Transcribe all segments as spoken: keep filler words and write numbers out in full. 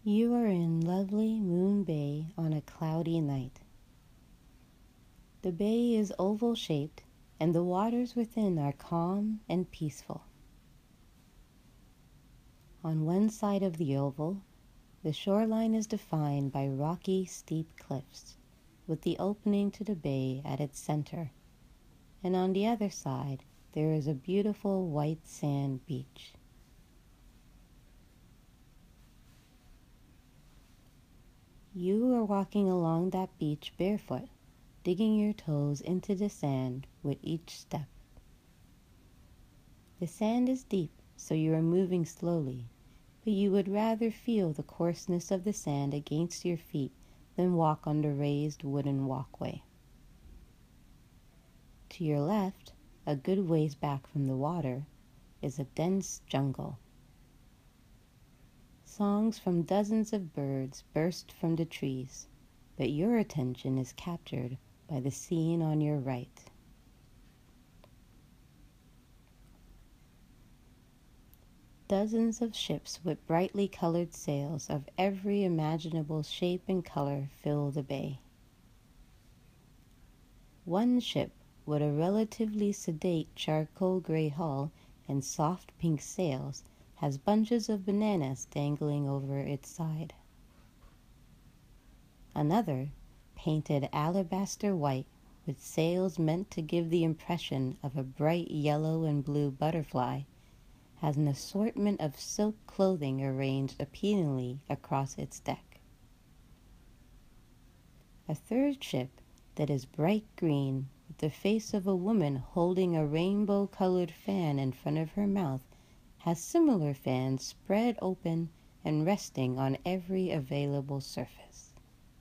You are in lovely Moon Bay on a cloudy night. The bay is oval-shaped and the waters within are calm and peaceful. On one side of the oval, the shoreline is defined by rocky, steep cliffs, with the opening to the bay at its center, and on the other side there is a beautiful white sand beach. You are walking along that beach barefoot, digging your toes into the sand with each step. The sand is deep, so you are moving slowly, but you would rather feel the coarseness of the sand against your feet than walk on the raised wooden walkway. To your left, a good ways back from the water, is a dense jungle. Songs from dozens of birds burst from the trees, but your attention is captured by the scene on your right. Dozens of ships with brightly colored sails of every imaginable shape and color fill the bay. One ship, with a relatively sedate charcoal gray hull and soft pink sails, has bunches of bananas dangling over its side. Another, painted alabaster white, with sails meant to give the impression of a bright yellow and blue butterfly, has an assortment of silk clothing arranged appealingly across its deck. A third ship that is bright green, with the face of a woman holding a rainbow-colored fan in front of her mouth, has similar fans spread open and resting on every available surface.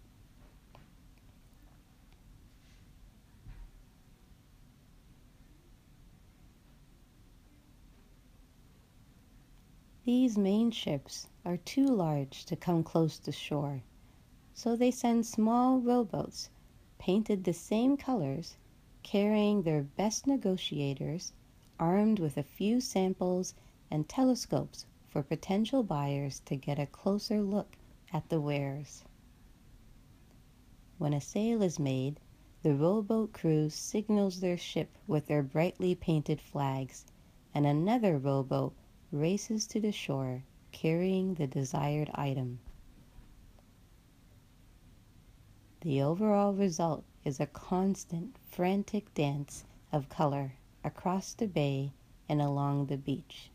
These main ships are too large to come close to shore, so they send small rowboats painted the same colors, carrying their best negotiators, armed with a few samples and telescopes for potential buyers to get a closer look at the wares. When a sale is made, the rowboat crew signals their ship with their brightly painted flags, and another rowboat races to the shore carrying the desired item. The overall result is a constant, frantic dance of color across the bay and along the beach.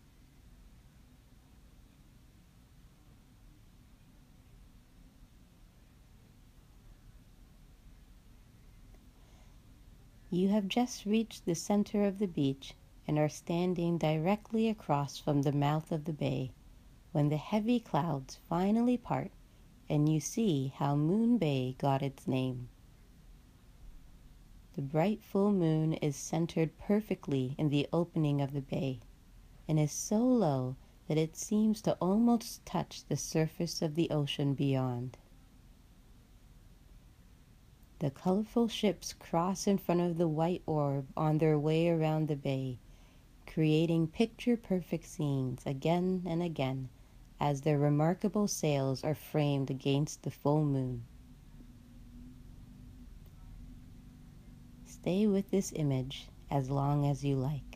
You have just reached the center of the beach and are standing directly across from the mouth of the bay when the heavy clouds finally part and you see how Moon Bay got its name. The bright full moon is centered perfectly in the opening of the bay and is so low that it seems to almost touch the surface of the ocean beyond. The colorful ships cross in front of the white orb on their way around the bay, creating picture-perfect scenes again and again as their remarkable sails are framed against the full moon. Stay with this image as long as you like.